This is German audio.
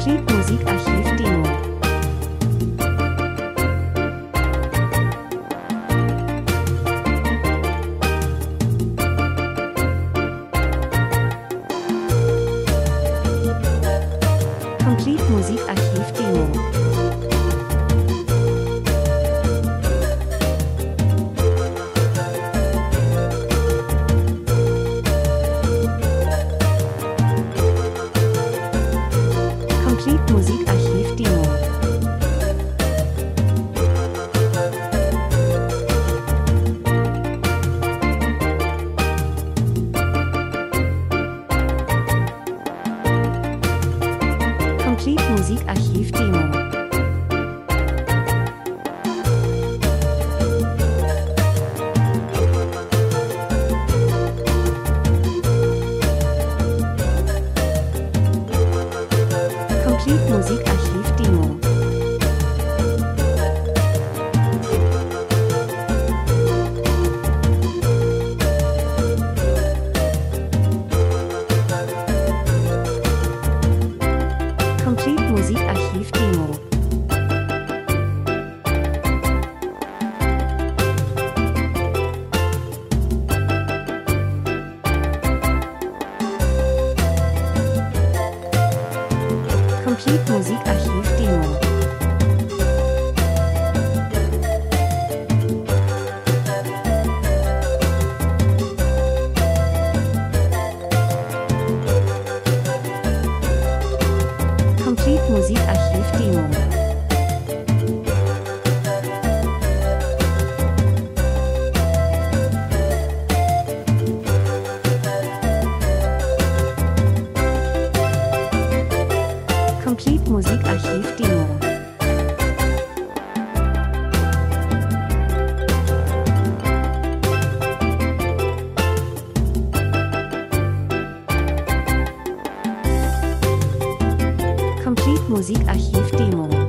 Complete Musikarchiv Demo. Complete Musikarchiv Demo. Complete Musikarchiv Demo. Complete Musikarchiv Demo. Complete Musikarchiv Demo. Complete Musikarchiv Demo. Complete Musikarchiv Demo. Complete Musikarchiv Demo. Complete Musikarchiv Demo. Complete Musikarchiv Demo.